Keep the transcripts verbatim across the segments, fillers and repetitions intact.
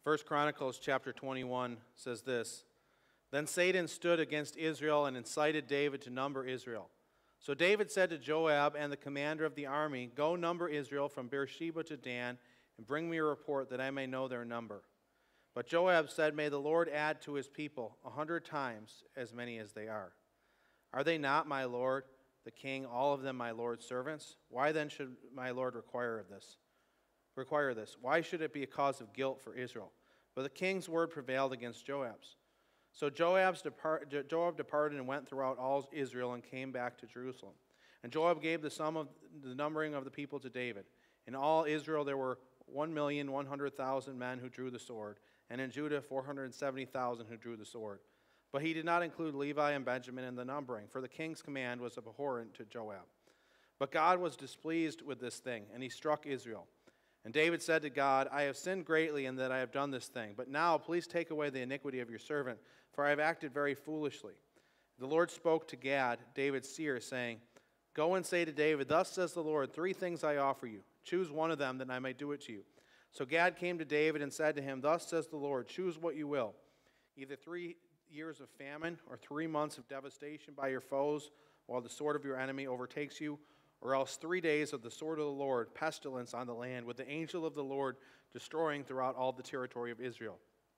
First Chronicles chapter twenty-one says this, Then Satan stood against Israel and incited David to number Israel. So David said to Joab and the commander of the army, Go number Israel from Beersheba to Dan, and bring me a report that I may know their number. But Joab said, May the Lord add to his people a hundred times as many as they are. Are they not, my lord, the king, all of them my lord's servants? Why then should my lord require of this? Require this? Why should it be a cause of guilt for Israel? But the king's word prevailed against Joab's. So Joab's depart, Joab departed and went throughout all Israel and came back to Jerusalem. And Joab gave the sum of the numbering of the people to David. In all Israel there were one million one hundred thousand men who drew the sword, and in Judah four hundred seventy thousand who drew the sword. But he did not include Levi and Benjamin in the numbering, for the king's command was abhorrent to Joab. But God was displeased with this thing, and he struck Israel. And David said to God, I have sinned greatly in that I have done this thing. But now please take away the iniquity of your servant, for I have acted very foolishly. The Lord spoke to Gad, David's seer, saying, Go and say to David, Thus says the Lord, three things I offer you. Choose one of them, that I may do it to you. So Gad came to David and said to him, Thus says the Lord, choose what you will, either three years of famine or three months of devastation by your foes while the sword of your enemy overtakes you, or else three days of the sword of the Lord, pestilence on the land, with the angel of the Lord destroying throughout all the territory of Israel.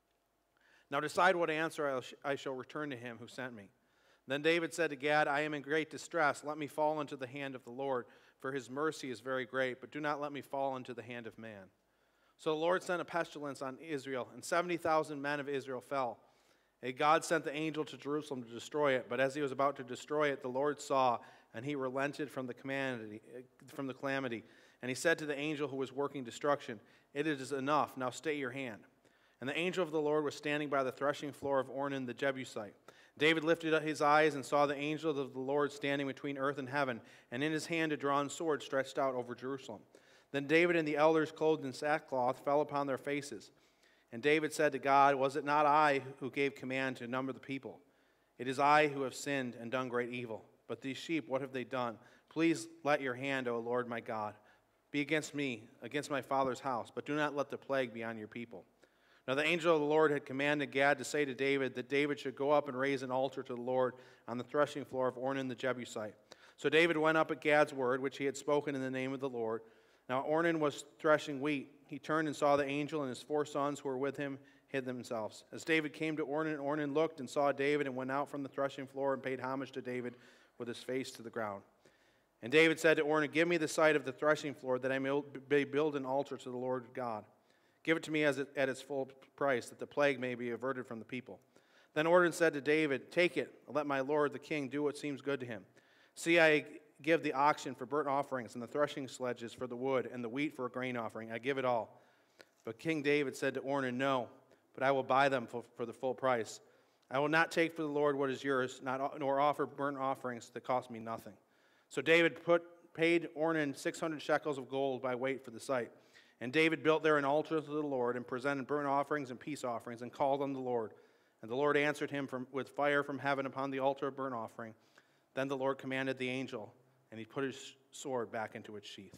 Now decide what answer I shall return to him who sent me. Then David said to Gad, I am in great distress. Let me fall into the hand of the Lord, for his mercy is very great, but do not let me fall into the hand of man. So the Lord sent a pestilence on Israel, and seventy thousand men of Israel fell. And God sent the angel to Jerusalem to destroy it, but as he was about to destroy it, the Lord saw, and he relented from the calamity, from the calamity. And he said to the angel who was working destruction, It is enough, now stay your hand. And the angel of the Lord was standing by the threshing floor of Ornan the Jebusite. David lifted up his eyes and saw the angel of the Lord standing between earth and heaven, and in his hand a drawn sword stretched out over Jerusalem. Then David and the elders clothed in sackcloth fell upon their faces. And David said to God, Was it not I who gave command to number the people? It is I who have sinned and done great evil. But these sheep, what have they done? Please let your hand, O Lord my God, be against me, against my father's house, but do not let the plague be on your people. Now the angel of the Lord had commanded Gad to say to David that David should go up and raise an altar to the Lord on the threshing floor of Ornan the Jebusite. So David went up at Gad's word, which he had spoken in the name of the Lord. Now Ornan was threshing wheat. He turned and saw the angel, and his four sons who were with him hid themselves. As David came to Ornan, Ornan looked and saw David and went out from the threshing floor and paid homage to David with his face to the ground. And David said to Ornan, Give me the site of the threshing floor, that I may build an altar to the Lord God. Give it to me as it, at its full price, that the plague may be averted from the people. Then Ornan said to David, Take it, and let my lord the king do what seems good to him. See, I give the oxen for burnt offerings, and the threshing sledges for the wood, and the wheat for a grain offering. I give it all. But King David said to Ornan, No, but I will buy them for, for the full price. I will not take for the Lord what is yours, not, nor offer burnt offerings that cost me nothing. So David put, paid Ornan six hundred shekels of gold by weight for the site. And David built there an altar to the Lord and presented burnt offerings and peace offerings and called on the Lord. And the Lord answered him from, with fire from heaven upon the altar of burnt offering. Then the Lord commanded the angel, and he put his sword back into its sheath.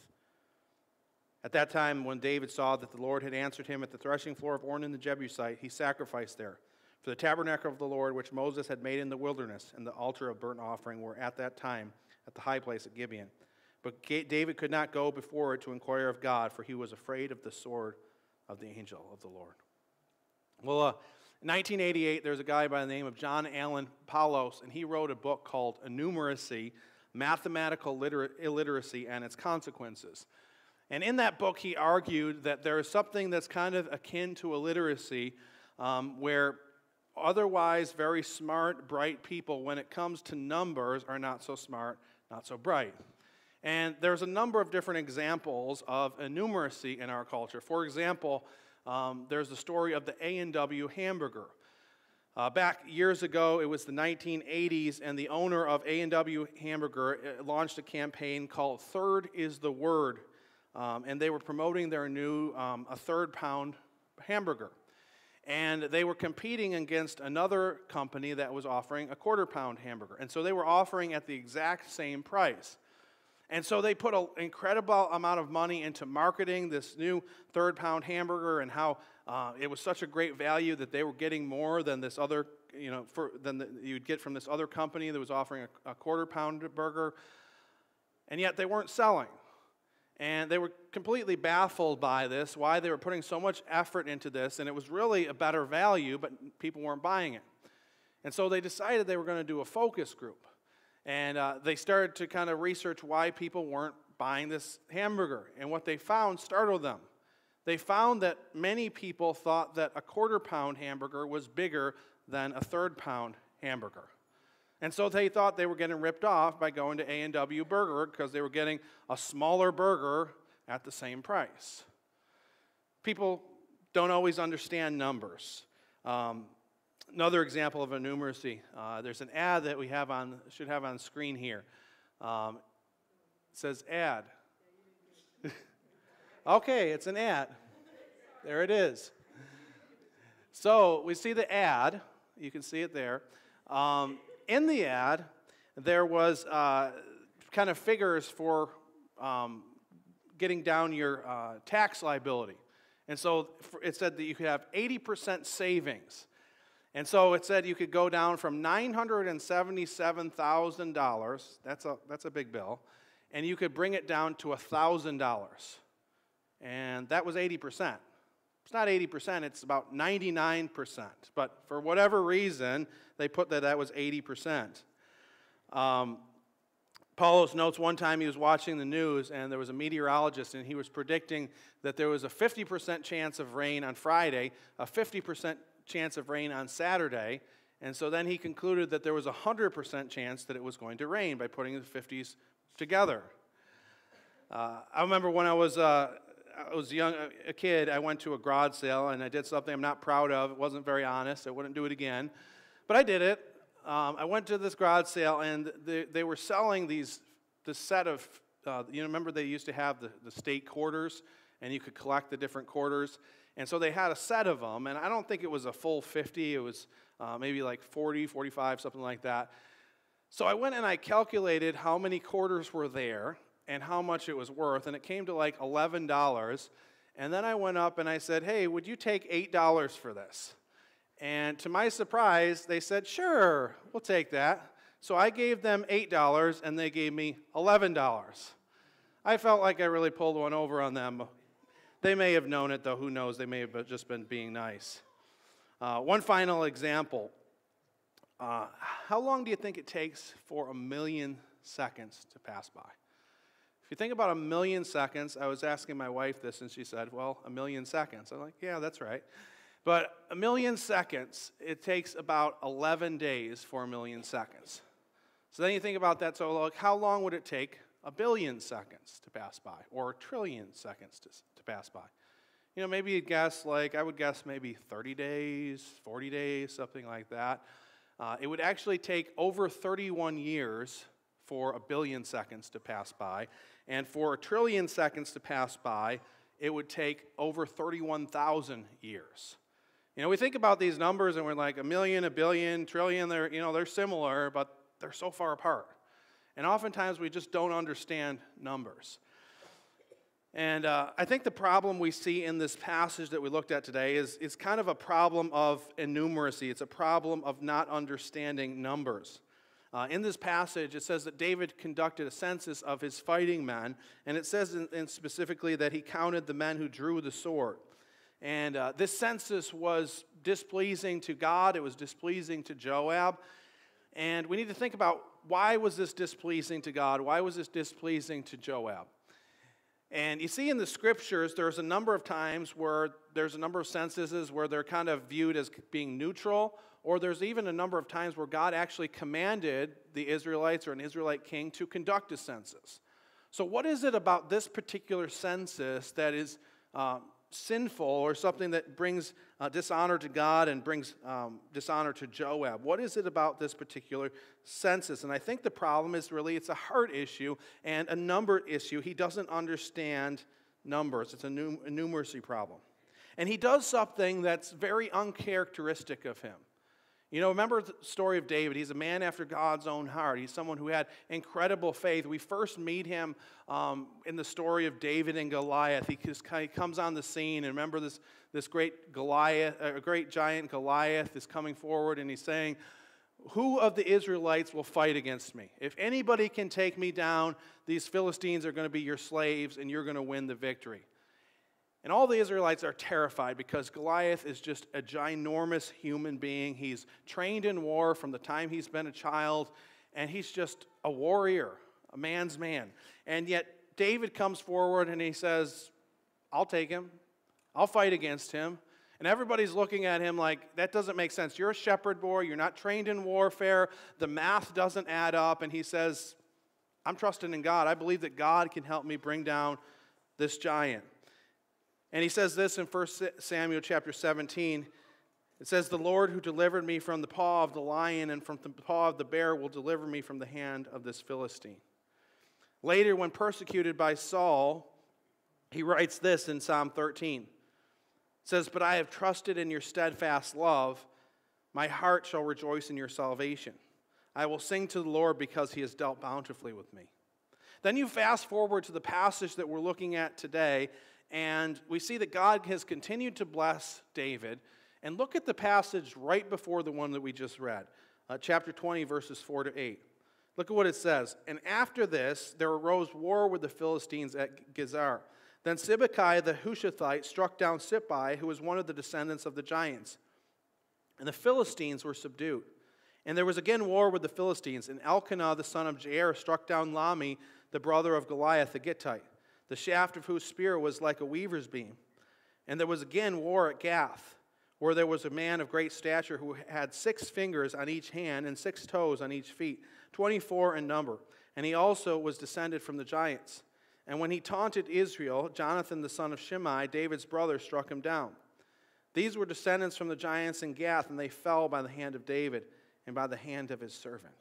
At that time, when David saw that the Lord had answered him at the threshing floor of Ornan the Jebusite, he sacrificed there. For the tabernacle of the Lord, which Moses had made in the wilderness, and the altar of burnt offering were at that time at the high place at Gibeon. But David could not go before it to inquire of God, for he was afraid of the sword of the angel of the Lord. Well, uh, in nineteen eighty-eight, there's a guy by the name of John Allen Paulos, and he wrote a book called Innumeracy, Mathematical Liter- Illiteracy and Its Consequences. And in that book, he argued that there is something that's kind of akin to illiteracy, um, where otherwise very smart, bright people, when it comes to numbers, are not so smart, not so bright. And there's a number of different examples of innumeracy in our culture. For example, um, there's the story of the A and W hamburger. Uh, back years ago, it was the nineteen eighties, and the owner of A and W Hamburger launched a campaign called Third is the Word, um, and they were promoting their new um, a third pound hamburger. And they were competing against another company that was offering a quarter pound hamburger. And so they were offering at the exact same price. And so they put an incredible amount of money into marketing this new third-pound hamburger and how uh, it was such a great value that they were getting more than this other, you know, for, than the, you'd get from this other company that was offering a, a quarter-pound burger. And yet they weren't selling. And they were completely baffled by this, why they were putting so much effort into this, and it was really a better value, but people weren't buying it. And so they decided they were going to do a focus group. And uh, they started to kind of research why people weren't buying this hamburger. And what they found startled them. They found that many people thought that a quarter-pound hamburger was bigger than a third-pound hamburger. And so they thought they were getting ripped off by going to A and W Burger because they were getting a smaller burger at the same price. People don't always understand numbers. Um, Another example of a numeracy, uh, there's an ad that we have on, should have on screen here. Um, it says ad. Okay, it's an ad. There it is. So we see the ad. You can see it there. Um, in the ad, there was uh, kind of figures for um, getting down your uh, tax liability. And so it said that you could have eighty percent savings. And so it said you could go down from nine hundred seventy-seven thousand dollars, that's a, that's a big bill, and you could bring it down to one thousand dollars. And that was eighty percent. It's not eighty percent, it's about ninety-nine percent. But for whatever reason, they put that that was eighty percent. Um, Paulos notes one time he was watching the news, and there was a meteorologist, and he was predicting that there was a fifty percent chance of rain on Friday, a fifty percent chance of rain on Saturday, and so then he concluded that there was a one hundred percent chance that it was going to rain by putting the fifties together. Uh, I remember when I was, uh, I was young, a kid, I went to a garage sale, and I did something I'm not proud of. It wasn't very honest. I wouldn't do it again, but I did it. Um, I went to this garage sale, and they, they were selling these, this set of, uh, you know, remember they used to have the, the state quarters, and you could collect the different quarters. And so they had a set of them, and I don't think it was a full fifty. It was uh, maybe like forty, forty-five, something like that. So I went and I calculated how many quarters were there and how much it was worth, and it came to like eleven dollars. And then I went up and I said, hey, would you take eight dollars for this? And to my surprise, they said, sure, we'll take that. So I gave them eight dollars, and they gave me eleven dollars. I felt like I really pulled one over on them. They may have known it, though. Who knows? They may have just been being nice. Uh, one final example. Uh, how long do you think it takes for a million seconds to pass by? If you think about a million seconds, I was asking my wife this, and she said, well, a million seconds. I'm like, yeah, that's right. But a million seconds, it takes about eleven days for a million seconds. So then you think about that. So like, how long would it take a billion seconds to pass by, or a trillion seconds to, to pass by? You know, maybe you'd guess, like, I would guess maybe thirty days, forty days, something like that. Uh, it would actually take over thirty-one years for a billion seconds to pass by, and for a trillion seconds to pass by, it would take over thirty-one thousand years. You know, we think about these numbers, and we're like, a million, a billion, trillion, they're, you know, they're similar, but they're so far apart. And oftentimes we just don't understand numbers. And uh, I think the problem we see in this passage that we looked at today is, is kind of a problem of innumeracy. It's a problem of not understanding numbers. Uh, in this passage, it says that David conducted a census of his fighting men, and it says in, in specifically that he counted the men who drew the sword. And uh, this census was displeasing to God. It was displeasing to Joab. And we need to think about, why was this displeasing to God? Why was this displeasing to Joab? And you see in the scriptures, there's a number of times where there's a number of censuses where they're kind of viewed as being neutral, or there's even a number of times where God actually commanded the Israelites or an Israelite king to conduct a census. So what is it about this particular census that is uh, sinful, or something that brings uh, dishonor to God and brings um, dishonor to Joab? What is it about this particular census? And I think the problem is really it's a heart issue and a number issue. He doesn't understand numbers. It's a, num- a numeracy problem. And he does something that's very uncharacteristic of him. You know, remember the story of David. He's a man after God's own heart. He's someone who had incredible faith. We first meet him um, in the story of David and Goliath. He, just, he comes on the scene, and remember this, this great Goliath, a great giant Goliath is coming forward, and he's saying, who of the Israelites will fight against me? If anybody can take me down, these Philistines are going to be your slaves, and you're going to win the victory. And all the Israelites are terrified because Goliath is just a ginormous human being. He's trained in war from the time he's been a child, and he's just a warrior, a man's man. And yet David comes forward and he says, I'll take him. I'll fight against him. And everybody's looking at him like, that doesn't make sense. You're a shepherd boy. You're not trained in warfare. The math doesn't add up. And he says, I'm trusting in God. I believe that God can help me bring down this giant. And he says this in First Samuel chapter seventeen. It says, the Lord who delivered me from the paw of the lion and from the paw of the bear will deliver me from the hand of this Philistine. Later, when persecuted by Saul, he writes this in Psalm thirteen. It says, but I have trusted in your steadfast love. My heart shall rejoice in your salvation. I will sing to the Lord because he has dealt bountifully with me. Then you fast forward to the passage that we're looking at today, and we see that God has continued to bless David. And look at the passage right before the one that we just read, uh, chapter twenty, verses four to eight. Look at what it says. And after this, there arose war with the Philistines at Gezer. Then Sibbecai the Hushathite struck down Sippai, who was one of the descendants of the giants. And the Philistines were subdued. And there was again war with the Philistines. And Elkanah the son of Jair struck down Lami, the brother of Goliath the Gittite, the shaft of whose spear was like a weaver's beam. And there was again war at Gath, where there was a man of great stature who had six fingers on each hand and six toes on each feet, twenty-four in number. And he also was descended from the giants. And when he taunted Israel, Jonathan the son of Shimei, David's brother, struck him down. These were descendants from the giants in Gath, and they fell by the hand of David and by the hand of his servant.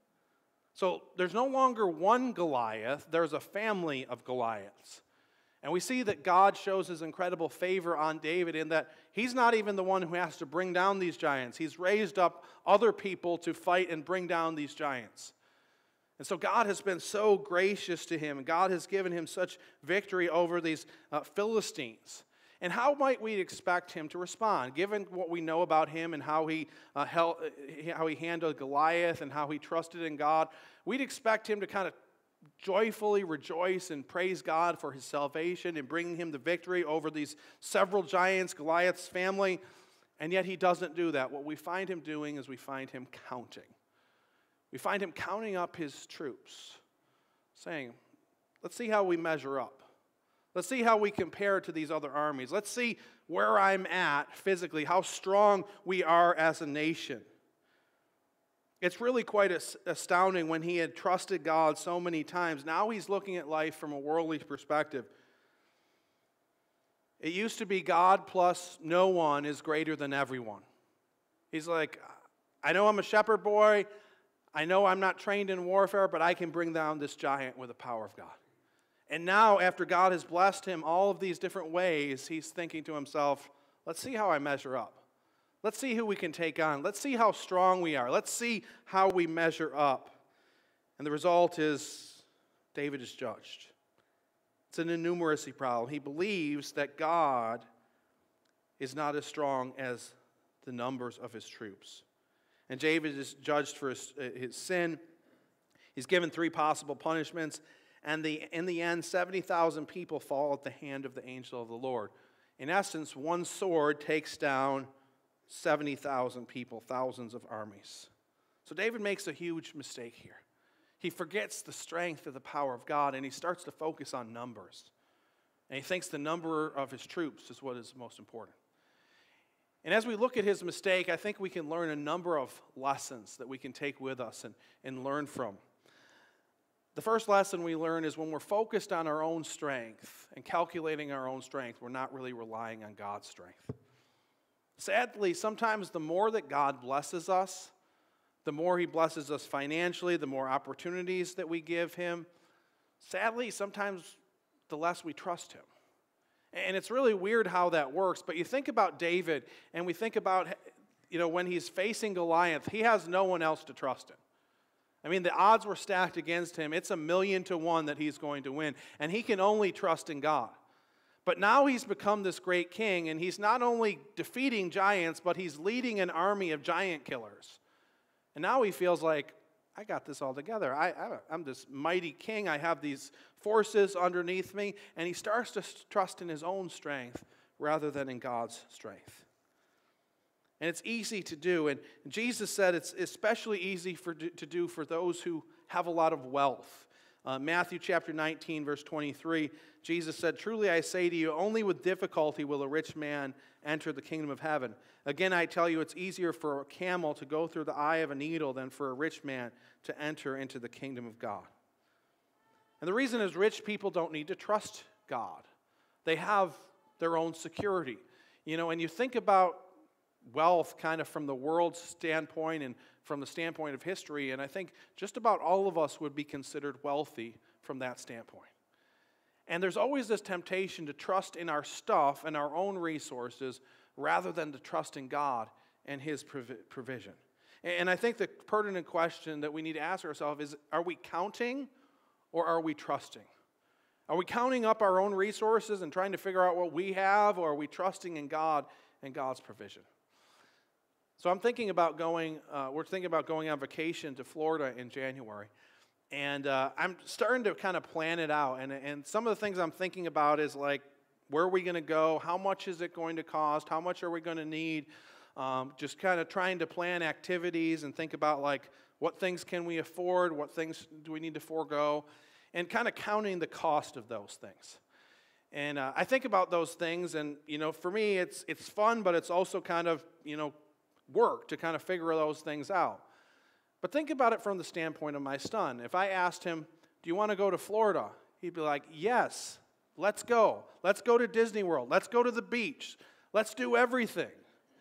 So there's no longer one Goliath, there's a family of Goliaths. And we see that God shows his incredible favor on David in that he's not even the one who has to bring down these giants. He's raised up other people to fight and bring down these giants. And so God has been so gracious to him, and God has given him such victory over these uh, Philistines. And how might we expect him to respond, given what we know about him and how he, uh, held, how he handled Goliath and how he trusted in God? We'd expect him to kind of joyfully rejoice and praise God for his salvation and bringing him the victory over these several giants, Goliath's family. And yet he doesn't do that. What we find him doing is we find him counting. We find him counting up his troops, saying, let's see how we measure up. Let's see how we compare to these other armies. Let's see where I'm at physically, how strong we are as a nation. It's really quite astounding when he had trusted God so many times. Now he's looking at life from a worldly perspective. It used to be God plus no one is greater than everyone. He's like, I know I'm a shepherd boy. I know I'm not trained in warfare, but I can bring down this giant with the power of God. And now, after God has blessed him all of these different ways, he's thinking to himself, let's see how I measure up. Let's see who we can take on. Let's see how strong we are. Let's see how we measure up. And the result is David is judged. It's an innumeracy problem. He believes that God is not as strong as the numbers of his troops. And David is judged for his, his sin. He's given three possible punishments. And the, in the end, seventy thousand people fall at the hand of the angel of the Lord. In essence, one sword takes down seventy thousand people, thousands of armies. So David makes a huge mistake here. He forgets the strength of the power of God, and he starts to focus on numbers. And he thinks the number of his troops is what is most important. And as we look at his mistake, I think we can learn a number of lessons that we can take with us and, and learn from. The first lesson we learn is when we're focused on our own strength and calculating our own strength, we're not really relying on God's strength. Sadly, sometimes the more that God blesses us, the more he blesses us financially, the more opportunities that we give him, sadly, sometimes the less we trust him. And it's really weird how that works, but you think about David, and we think about you know, when he's facing Goliath, he has no one else to trust in. I mean, the odds were stacked against him. It's a million to one that he's going to win, and he can only trust in God. But now he's become this great king, and he's not only defeating giants, but he's leading an army of giant killers. And now he feels like, I got this all together. I, I, I'm this mighty king. I have these forces underneath me. And he starts to trust in his own strength rather than in God's strength. And it's easy to do. And Jesus said it's especially easy for, to do for those who have a lot of wealth. Uh, Matthew chapter nineteen, verse twenty-three, Jesus said, "Truly I say to you, only with difficulty will a rich man enter the kingdom of heaven. Again, I tell you, it's easier for a camel to go through the eye of a needle than for a rich man to enter into the kingdom of God." And the reason is rich people don't need to trust God. They have their own security. You know, and you think about wealth kind of from the world's standpoint and from the standpoint of history, and I think just about all of us would be considered wealthy from that standpoint. And there's always this temptation to trust in our stuff and our own resources rather than to trust in God and His provision. And I think the pertinent question that we need to ask ourselves is, are we counting or are we trusting? Are we counting up our own resources and trying to figure out what we have, or are we trusting in God and God's provision? So I'm thinking about going, uh, we're thinking about going on vacation to Florida in January. And uh, I'm starting to kind of plan it out. And, and some of the things I'm thinking about is like, where are we going to go? How much is it going to cost? How much are we going to need? Um, just kind of trying to plan activities and think about like, what things can we afford? What things do we need to forego? And kind of counting the cost of those things. And uh, I think about those things, and, you know, for me, it's it's fun, but it's also kind of, you know, work to kind of figure those things out. But think about it from the standpoint of my son. If I asked him, do you want to go to Florida? He'd be like, yes, let's go. Let's go to Disney World. Let's go to the beach. Let's do everything.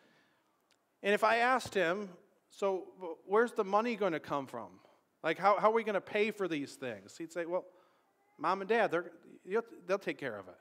And if I asked him, so where's the money going to come from? Like, how, how are we going to pay for these things? He'd say, well, Mom and Dad, they're, they'll take care of it.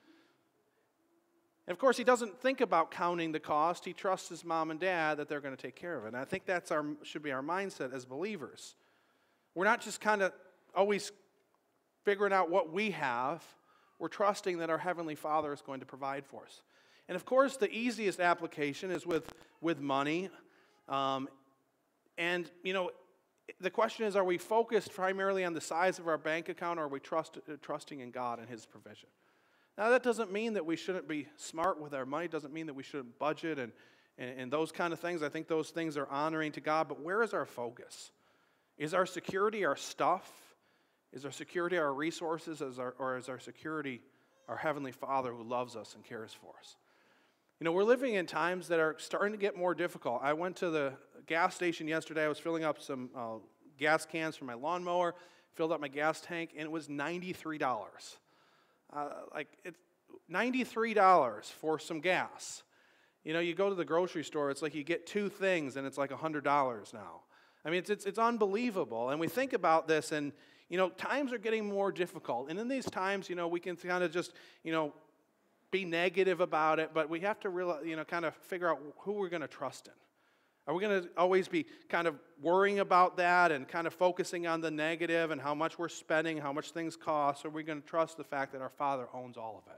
And of course, he doesn't think about counting the cost. He trusts his mom and dad that they're going to take care of it. And I think that's our should be our mindset as believers. We're not just kind of always figuring out what we have. We're trusting that our Heavenly Father is going to provide for us. And of course, the easiest application is with, with money. Um, and, you know, the question is, are we focused primarily on the size of our bank account, or are we trust, uh, trusting in God and His provision? Now, that doesn't mean that we shouldn't be smart with our money. It doesn't mean that we shouldn't budget and, and, and those kind of things. I think those things are honoring to God. But where is our focus? Is our security our stuff? Is our security our resources? Is our, or is our security our Heavenly Father who loves us and cares for us? You know, we're living in times that are starting to get more difficult. I went to the gas station yesterday. I was filling up some uh, gas cans for my lawnmower, filled up my gas tank, and it was ninety-three dollars. Uh, like, it's ninety-three dollars for some gas. You know, you go to the grocery store, it's like you get two things, and it's like one hundred dollars now. I mean, it's, it's, it's unbelievable. And we think about this, and, you know, times are getting more difficult. And in these times, you know, we can kind of just, you know, be negative about it, but we have to realize, you know, kind of figure out who we're going to trust in. Are we going to always be kind of worrying about that and kind of focusing on the negative and how much we're spending, how much things cost? Or are we going to trust the fact that our Father owns all of it?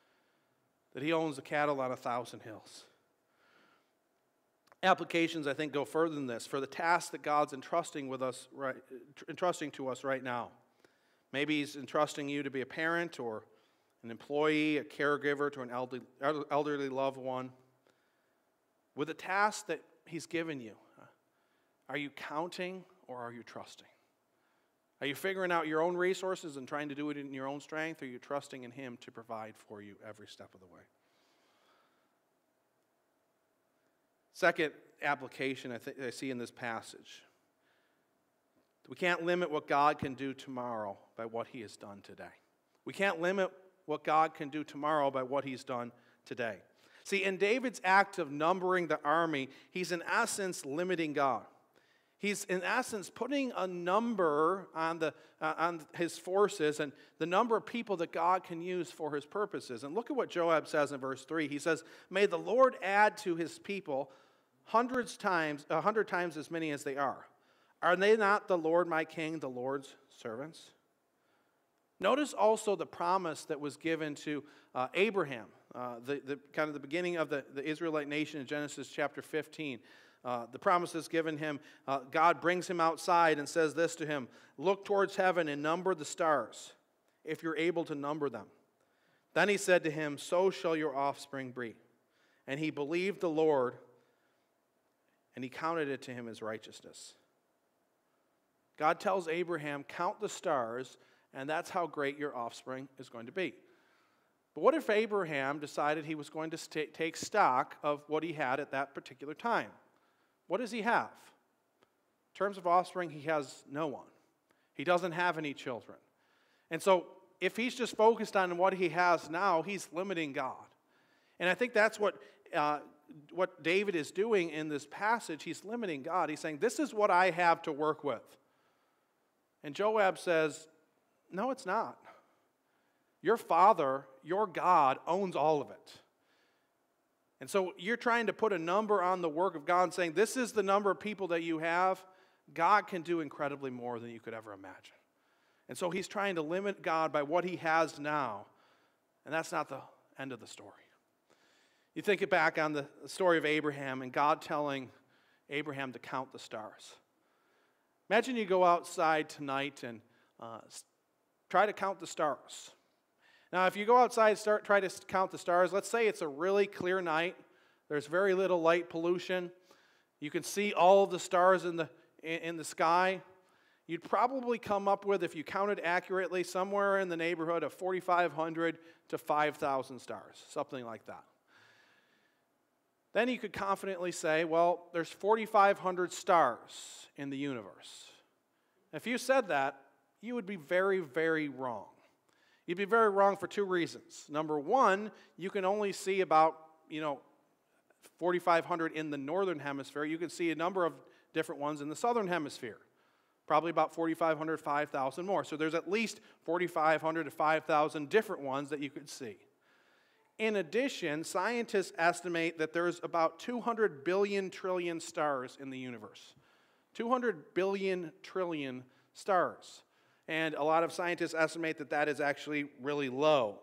That He owns the cattle on a thousand hills? Applications, I think, go further than this. For the task that God's entrusting with us, right, entrusting to us right now. Maybe He's entrusting you to be a parent or an employee, a caregiver to an elderly, elderly loved one. With the task that He's given you, are you counting or are you trusting? Are you figuring out your own resources and trying to do it in your own strength, or are you trusting in Him to provide for you every step of the way? Second application I, th- I see in this passage. We can't limit what God can do tomorrow by what He has done today. We can't limit what God can do tomorrow by what He's done today. See, in David's act of numbering the army, he's in essence limiting God. He's in essence putting a number on, the, uh, on his forces and the number of people that God can use for His purposes. And look at what Joab says in verse three. He says, "May the Lord add to His people hundreds times, a hundred times as many as they are. Are they not the Lord my king, the Lord's servants? Notice also the promise that was given to uh, Abraham, uh, the, the kind of the beginning of the, the Israelite nation in Genesis chapter fifteen. Uh, the promise is given him. Uh, God brings him outside and says this to him, look towards heaven and number the stars, if you're able to number them. Then he said to him, so shall your offspring be. And he believed the Lord, and he counted it to him as righteousness. God tells Abraham, count the stars, and that's how great your offspring is going to be. But what if Abraham decided he was going to st- take stock of what he had at that particular time? What does he have? In terms of offspring, he has no one. He doesn't have any children. And so if he's just focused on what he has now, he's limiting God. And I think that's what, uh, what David is doing in this passage. He's limiting God. He's saying, this is what I have to work with. And Joab says, no, it's not. Your father, your God, owns all of it. And so you're trying to put a number on the work of God and saying, this is the number of people that you have. God can do incredibly more than you could ever imagine. And so he's trying to limit God by what he has now. And that's not the end of the story. You think it back on the story of Abraham and God telling Abraham to count the stars. Imagine you go outside tonight and uh, try to count the stars. Now, if you go outside and start try to count the stars, let's say it's a really clear night. There's very little light pollution. You can see all of the stars in the in, in the sky. You'd probably come up with, if you counted accurately, somewhere in the neighborhood of forty-five hundred to five thousand stars, something like that. Then you could confidently say, well, there's forty-five hundred stars in the universe. If you said that, you would be very, very wrong. You'd be very wrong for two reasons. Number one, you can only see about, you know, forty-five hundred in the northern hemisphere. You can see a number of different ones in the southern hemisphere. Probably about forty-five hundred, five thousand more. So there's at least forty-five hundred to five thousand different ones that you could see. In addition, scientists estimate that there's about two hundred billion trillion stars in the universe. two hundred billion trillion stars. And a lot of scientists estimate that that is actually really low.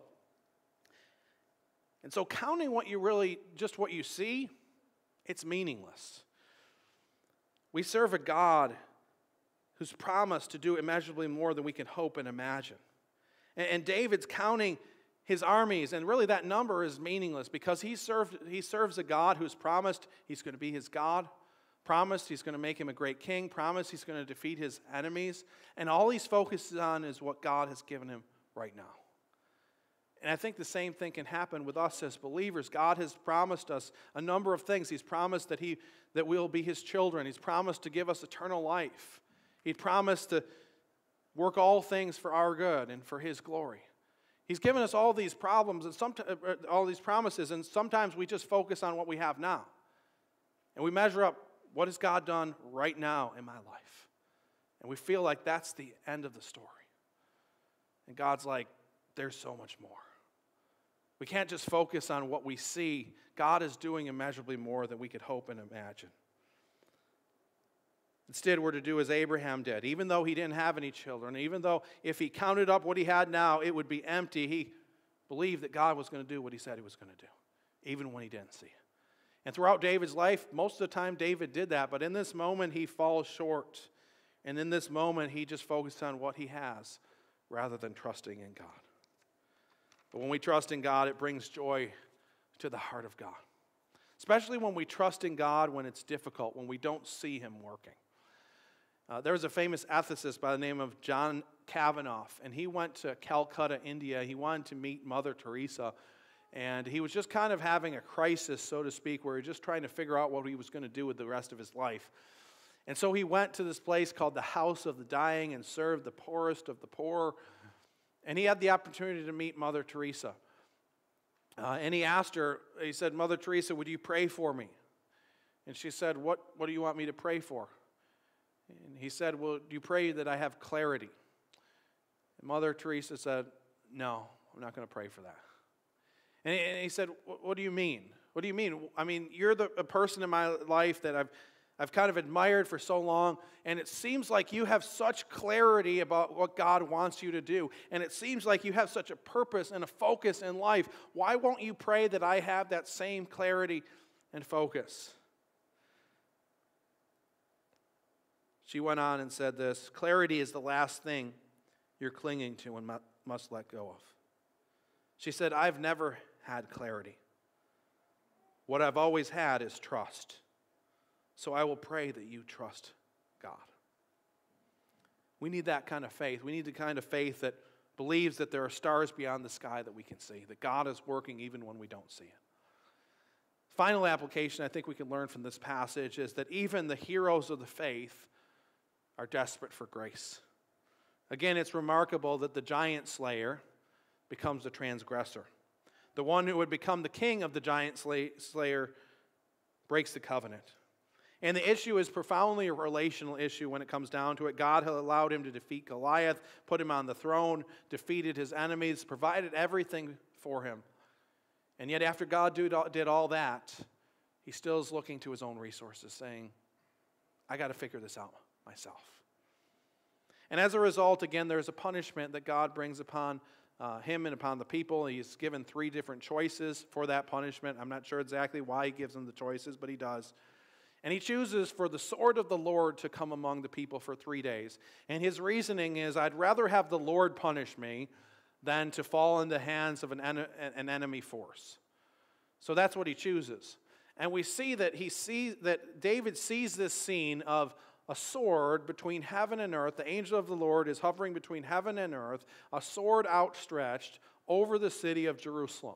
And so counting what you really, just what you see, it's meaningless. We serve a God who's promised to do immeasurably more than we can hope and imagine. And, and David's counting his armies, and really that number is meaningless because he served, he serves a God who's promised he's going to be his God, promised he's going to make him a great king, promised he's going to defeat his enemies, and all he's focused on is what God has given him right now. And I think the same thing can happen with us as believers. God has promised us a number of things. He's promised that, he, that we'll be his children. He's promised to give us eternal life. He promised to work all things for our good and for his glory. He's given us all these problems and some, all these promises, and sometimes we just focus on what we have now. And we measure up, what has God done right now in my life? And we feel like that's the end of the story. And God's like, there's so much more. We can't just focus on what we see. God is doing immeasurably more than we could hope and imagine. Instead, we're to do as Abraham did. Even though he didn't have any children, even though if he counted up what he had now, it would be empty, he believed that God was going to do what he said he was going to do, even when he didn't see it. And throughout David's life, most of the time David did that, but in this moment he falls short. And in this moment he just focused on what he has rather than trusting in God. But when we trust in God, it brings joy to the heart of God. Especially when we trust in God when it's difficult, when we don't see him working. Uh, there was a famous ethicist by the name of John Kavanaugh, and he went to Calcutta, India. He wanted to meet Mother Teresa, and he was just kind of having a crisis, so to speak, where he was just trying to figure out what he was going to do with the rest of his life. And so he went to this place called the House of the Dying and served the poorest of the poor, and he had the opportunity to meet Mother Teresa. Uh, and he asked her, he said, Mother Teresa, would you pray for me? And she said, what, what do you want me to pray for? And he said, well, do you pray that I have clarity? And Mother Teresa said, no, I'm not going to pray for that. And he, and he said, what do you mean? What do you mean? I mean, you're the a person in my life that I've I've kind of admired for so long, and it seems like you have such clarity about what God wants you to do, and it seems like you have such a purpose and a focus in life. Why won't you pray that I have that same clarity and focus? She went on and said this, clarity is the last thing you're clinging to and must let go of. She said, I've never had clarity. What I've always had is trust. So I will pray that you trust God. We need that kind of faith. We need the kind of faith that believes that there are stars beyond the sky that we can see, that God is working even when we don't see it. Final application I think we can learn from this passage is that even the heroes of the faith are desperate for grace. Again, it's remarkable that the giant slayer becomes the transgressor. The one who would become the king of the giant slayer breaks the covenant. And the issue is profoundly a relational issue when it comes down to it. God had allowed him to defeat Goliath, put him on the throne, defeated his enemies, provided everything for him. And yet after God did all that, he still is looking to his own resources, saying, I got to figure this out myself. And as a result, again, there's a punishment that God brings upon uh, him and upon the people. He's given three different choices for that punishment. I'm not sure exactly why he gives them the choices, but he does. And he chooses for the sword of the Lord to come among the people for three days. And his reasoning is, I'd rather have the Lord punish me than to fall in the hands of an, en- an enemy force. So that's what he chooses. And we see that he sees that David sees this scene of a sword between heaven and earth. The angel of the Lord is hovering between heaven and earth, a sword outstretched over the city of Jerusalem.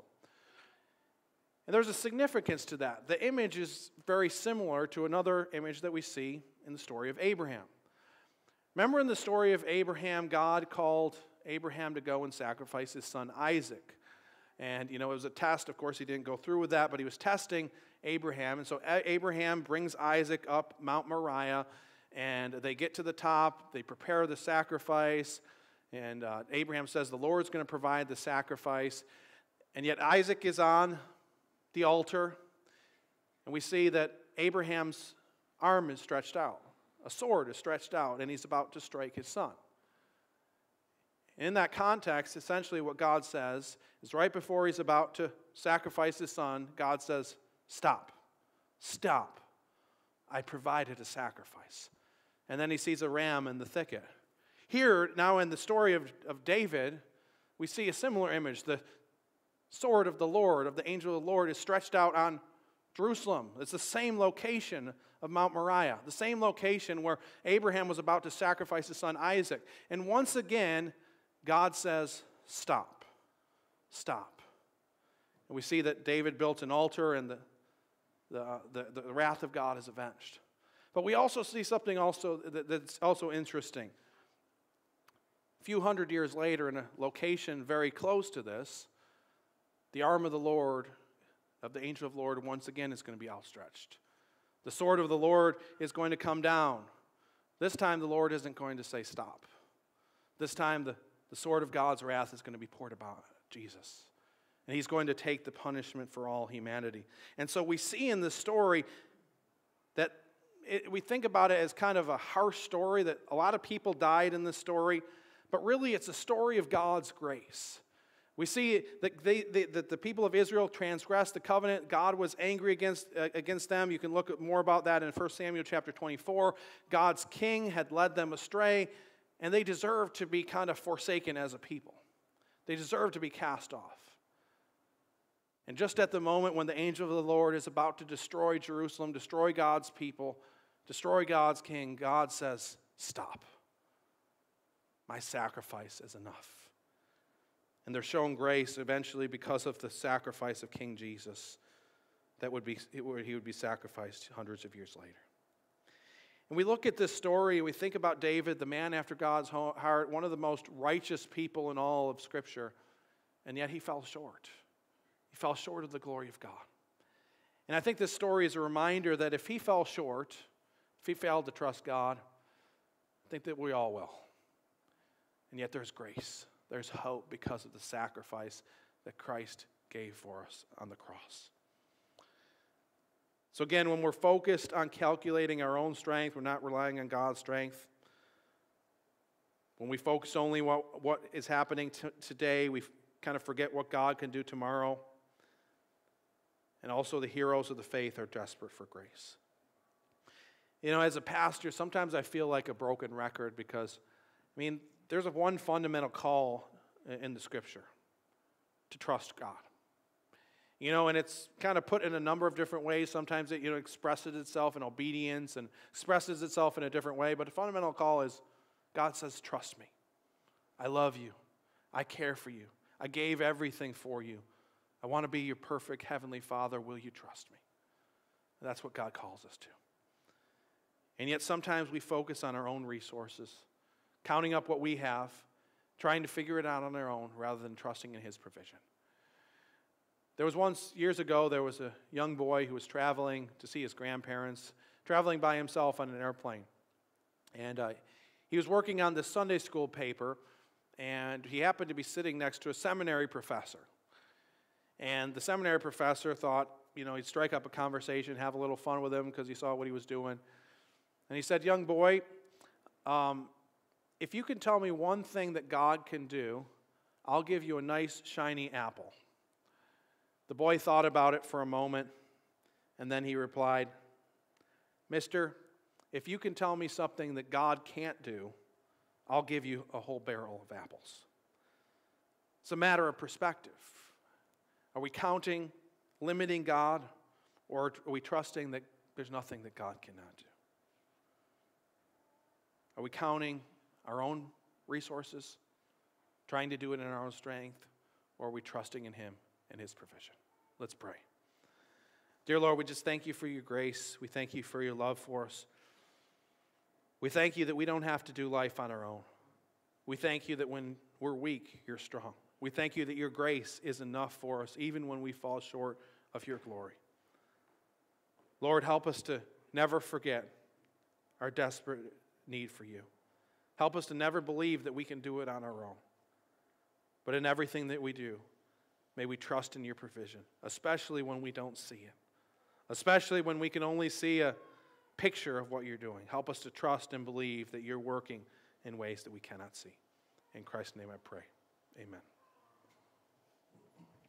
And there's a significance to that. The image is very similar to another image that we see in the story of Abraham. Remember in the story of Abraham, God called Abraham to go and sacrifice his son Isaac. And, you know, it was a test. Of course, he didn't go through with that, but he was testing Abraham. And so Abraham brings Isaac up Mount Moriah, and they get to the top. They prepare the sacrifice, and uh, Abraham says the Lord's going to provide the sacrifice. And yet Isaac is on the altar, and we see that Abraham's arm is stretched out. A sword is stretched out, and he's about to strike his son. In that context, essentially what God says is right before he's about to sacrifice his son, God says, stop, stop. I provided a sacrifice. And then he sees a ram in the thicket. Here, now in the story of, of David, we see a similar image. The sword of the Lord, of the angel of the Lord, is stretched out on Jerusalem. It's the same location of Mount Moriah, the same location where Abraham was about to sacrifice his son Isaac. And once again, God says, stop, stop. And we see that David built an altar, and the, the, uh, the, the wrath of God is avenged. But we also see something also that, that's also interesting. A few hundred years later, in a location very close to this, the arm of the Lord, of the angel of the Lord, once again is going to be outstretched. The sword of the Lord is going to come down. This time the Lord isn't going to say stop. This time the, the sword of God's wrath is going to be poured about Jesus. And he's going to take the punishment for all humanity. And so we see in this story that it, we think about it as kind of a harsh story, that a lot of people died in this story, but really it's a story of God's grace. We see that, they, they, that the people of Israel transgressed the covenant. God was angry against, uh, against them. You can look at more about that in First Samuel chapter twenty-four. God's king had led them astray, and they deserved to be kind of forsaken as a people. They deserved to be cast off. And just at the moment when the angel of the Lord is about to destroy Jerusalem, destroy God's people, destroy God's king, God says, stop. My sacrifice is enough. And they're shown grace eventually because of the sacrifice of King Jesus that would be he would be sacrificed hundreds of years later. And we look at this story, and we think about David, the man after God's heart, one of the most righteous people in all of Scripture, and yet he fell short. He fell short of the glory of God. And I think this story is a reminder that if he fell short, if he failed to trust God, I think that we all will. And yet there's grace. There's hope because of the sacrifice that Christ gave for us on the cross. So again, when we're focused on calculating our own strength, we're not relying on God's strength. When we focus only on what, what is happening t- today, we kind of forget what God can do tomorrow. And also the heroes of the faith are desperate for grace. You know, as a pastor, sometimes I feel like a broken record because, I mean, there's a one fundamental call in the Scripture, to trust God. You know, and it's kind of put in a number of different ways. Sometimes it, you know, expresses itself in obedience and expresses itself in a different way. But the fundamental call is, God says, trust me. I love you. I care for you. I gave everything for you. I want to be your perfect heavenly Father. Will you trust me? And that's what God calls us to. And yet sometimes we focus on our own resources, counting up what we have, trying to figure it out on our own rather than trusting in His provision. There was once, years ago, there was a young boy who was traveling to see his grandparents, traveling by himself on an airplane. And uh, he was working on the Sunday school paper, and he happened to be sitting next to a seminary professor. And the seminary professor thought, you know, he'd strike up a conversation, have a little fun with him because he saw what he was doing. And he said, young boy, um, if you can tell me one thing that God can do, I'll give you a nice, shiny apple. The boy thought about it for a moment, and then he replied, Mister, if you can tell me something that God can't do, I'll give you a whole barrel of apples. It's a matter of perspective. Are we counting, limiting God, or are we trusting that there's nothing that God cannot do? Are we counting our own resources, trying to do it in our own strength, or are we trusting in Him and His provision? Let's pray. Dear Lord, we just thank you for your grace. We thank you for your love for us. We thank you that we don't have to do life on our own. We thank you that when we're weak, you're strong. We thank you that your grace is enough for us, even when we fall short of your glory. Lord, help us to never forget our desperate need for you. Help us to never believe that we can do it on our own. But in everything that we do, may we trust in your provision, especially when we don't see it, especially when we can only see a picture of what you're doing. Help us to trust and believe that you're working in ways that we cannot see. In Christ's name I pray. Amen.